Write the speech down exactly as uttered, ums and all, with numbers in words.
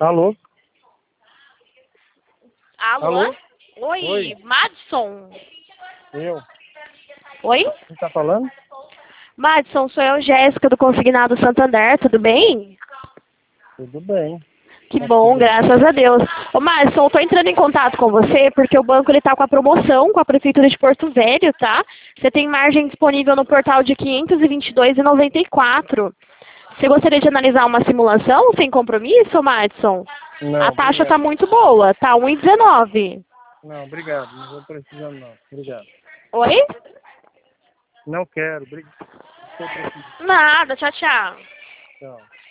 Alô? Alô? Alô? Oi, Oi. Madison. Eu? Oi? Quem tá falando? Madison, sou eu, Jéssica, do Consignado Santander, tudo bem? Tudo bem. Que Tá bom, tudo bem. graças a Deus. Ô, Madison, eu tô entrando em contato com você porque o banco ele tá com a promoção com a Prefeitura de Porto Velho, tá? Você tem margem disponível no portal de quinhentos e vinte e dois reais e noventa e quatro centavos. Você gostaria de analisar uma simulação sem compromisso, Madison? Não, A taxa tá obrigado. muito boa, tá um e dezenove. Não, obrigado. Não vou precisando, não. Obrigado. Oi? Não quero. Obrigado. Estou precisando. Nada, tchau, tchau. Tchau.